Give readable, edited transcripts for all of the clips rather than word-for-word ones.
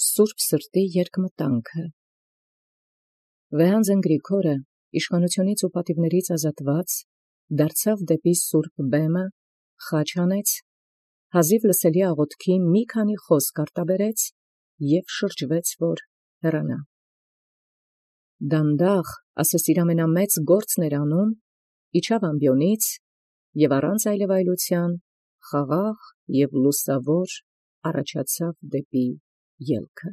Սուրբ սրտի երկմտանքը։ Վեհանձն Գրիգորը, իշխանությունից ու պատիվներից ազատված, դարձավ դեպի Սուրբ բեմը, խաչ հանեց, հազիվ լսելի աղոթքի մի քանի խոսք արտաբերեց և շրջվեց, որ հեռանա։ Դանդաղ, ասես իր ամենամեծ գործն էր անում, իջավ ամբիոնից և առանց այլևայլության, խաղաղ և լուսավոր առաջացավ դեպի ելքը։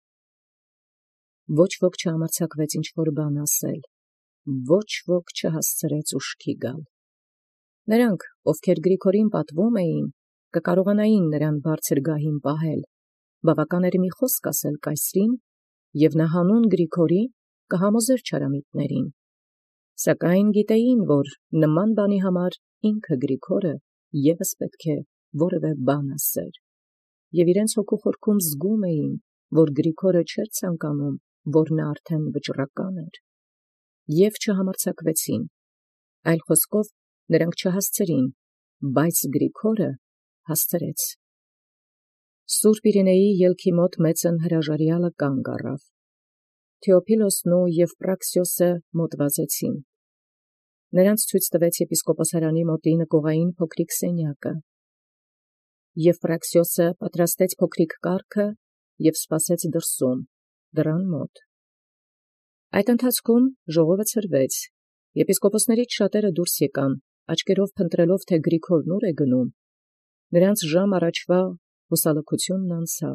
Ոչ ոք չհամարձակվեց ինչ-որ բան ասել, ոչ ոք չհասցրեց ուշքի գալ։ Նրանք, ովքեր Գրիգորին պատվում էին, կկարողանային նրան բարձր գահին պահել, բավական էր մի խոսք ասել կայսրին, և նա հանուն Գրիգորի կհամոզեր չարամիտներին։ Սակայն գիտեին, որ նման բանի համար ինքը Գրիգորը ևս պետք է որևէ բան ասեր, և իրենց հոգու խորքում զգում էին, որ Գրիգորը չէր ցանկանում, որ նա արդեն վճռական էր, և չհամարձակվեցին, այլ խոսքով նրանք չհասցրին, բայց Գրիգորը հասցրեց։ Սուրբ Իրինեի ելքի մոտ մեծն հրաժարյալը կանգ առավ։ Թեոփիլոսն ու Եվպրաքսիոսը մոտ վազեցին։ Նրանց ցույց տվեց եպիսկոպոսարանի մոտի նկողային փոքրիկ սենյակը։ Եվպրաքսիոսը պատրաստեց փոքրիկ կառքը և սպասեց դրսում, դռան մոտ։ Այդ ընթացքում ժողովը ցրվեց։ Եպիսկոպոսներից շատերը դուրս եկան, աչքերով փնտրելով, թե Գրիգորն ուր է գնում։ Նրանց ժամ առաջվա հուսալքությունն անցավ։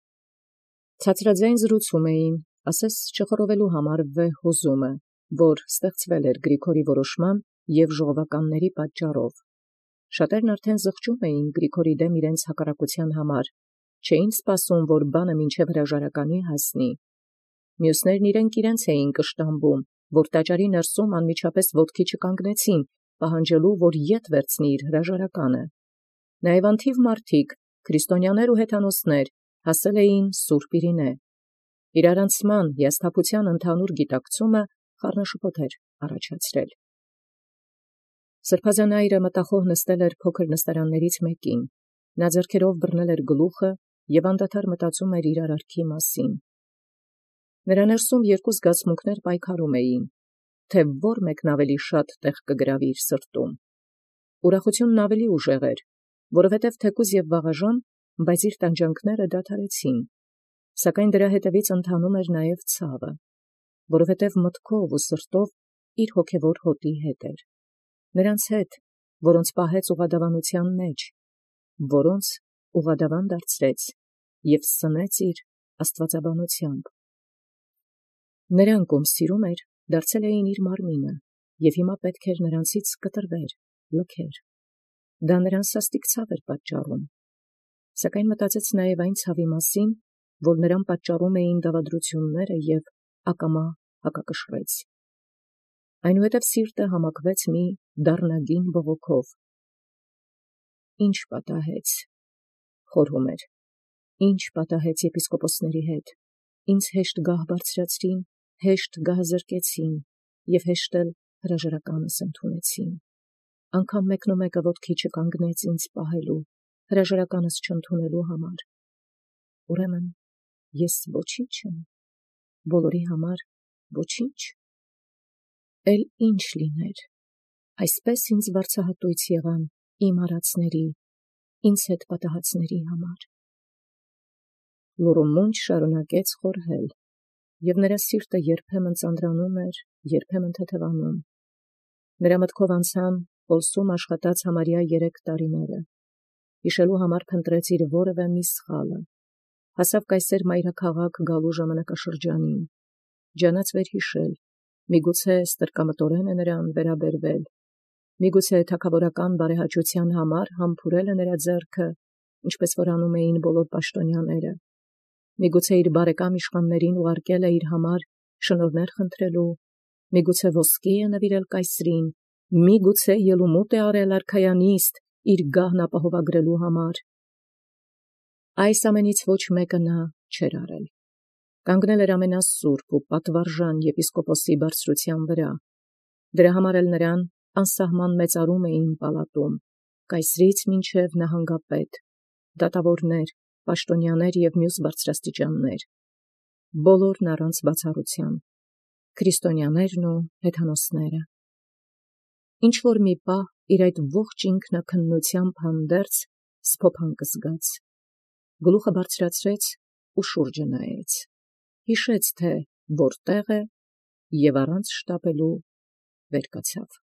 Ցածրաձայն զրուցում էին, ասես չխռովելու համար վեհ հուզումը, որ ստեղծվել էր Գրիգորի որոշման և ժողովականների պատճառով։ Շատերն արդեն զղջում էին Գրիգորի դեմ իրենց հակառակության համար, չէին սպասում, որ բանը մինչև հրաժարականի հասնի։ Մյուսներն իրենց էին կշտամբում, որ տաճարի ներսում անմիջապես ոտքի չկանգնեցին, պահանջելու, որ ետ վերցնի իր հրաժարականը։ Նաև անթիվ մարդիկ, քրիստոնյաներ ու հեթանոսներ, հասել էին Սուրբ Իրինե։ Իրարանցման, հիասթափության ընդհանուր գիտակցումը խառնաշփոթ էր առաջացրել։ Սրբազան այրը մտախոհ նստել էր փոքր նստարաններից մեկին։ Նա ձեռքերով բռնել էր գլուխը և անդադար մտածում էր իր արարքի մասին։ Նրա ներսում երկու զգացմունքներ պայքարում էին, թե որ մեկն ավելի շատ տեղ կգրավի իր սրտում։ Ուրախությունն ավելի ուժեղ էր, որովհետև թեկուզ և վաղաժամ, բայց իր տանջանքները դադարեցին, սակայն դրա հետևից ընթանում էր նաև ցավը, որովհետև մտքով ու սրտով իր հոգևոր հոտի հետ էր, նրանց հետ, որոնց պահեց ուղղադավանության մեջ, որոնց ուղղադավան դարձրեց և սնեց իր աստվածաբանությամբ։ Նրանք, ում սիրում էր, դարձել էին իր մարմինը, և հիմա պետք էր նրանցից կտրվեր, լքեր։ Դա նրան սաստիկ ցավ էր պատճառում, սակայն մտածեց նաև այն ցավի մասին, որ նրան պատճառում էին դավադրությունները և ակամա հակակշռեց։ Այնուհետև սիրտը համակվեց մի դառնագին բողոքով։ Ինչ պատահեց, խորհում էր, ինչ պատահեց եպիսկոպոսների հետ, ինձ հեշտ գահ բարձրացրին, հեշտ գահ զրկեցին և հեշտ էլ հրաժարականս ընդունեցին, անգամ մեկնումեկը ոտքի չկանգնեց ինձ պահելու, հրաժարականս չընդունելու համար։ Ուրեմն ես ոչի՞նչ եմ, բոլորի համար ոչինչ։ Էլ ինչ լիներ, այսպես ինձ վարձահատույց եղան իմ արածների, ինձ հետ պատահածների համար։ Լուռ ու մունջ շարունակեց խորհել, և նրա սիրտը երբեմն ծանրանում էր, երբեմն թեթևանում։ Նրա մտքով անցան Պոլսում աշխատած համարյա 3 տարիները։ Հիշելու համար փնտրեց իր որևէ մի սխալը։ Հասավ կայսեր մայրաքաղաք գալու ժամանակաշրջանին, ջանաց վերհիշել, միգուցե ստրկամտորեն է նրան վերաբերվել, միգուցե թագավորական բարեհաճության համար համբուրել է նրա ձեռքը, ինչպես որ անում էին բոլոր պաշտոնյաները, միգուցե իր բարեկամ իշխաններին ուղարկել է իր համար շնորհներ խնդրելու, միգուցե ոսկի է նվիրել կայսրին, միգուցե ելումուտ է արել արքայանիստ իր գահն ապահովագրելու համար։ Այս ամենից ոչ մեկը նա չէր արել։ Կանգնել էր ամենասուրբ ու պատվարժան եպիսկոպոսի բարձրության վրա։ Դրա համար էլ նրան անսահման մեծարում էին պալատում, կայսրից մինչև նահանգապետ, դատավորներ, պաշտոնյաներ և մյուս բարձրաստիճաններ, բոլորն առանց բացառութեան, քրիստոնյաներն ու հեթանոսները։ Ինչ որ մի պահ իր այդ ողջ ինքնաքննութեամբ հանդերձ սփոփան կզգաց, գլուխը բարձրացրեց ու շուրջը նայեց, հիշեց, թե որտեղ է, և առանց շտապելու վեր կացավ։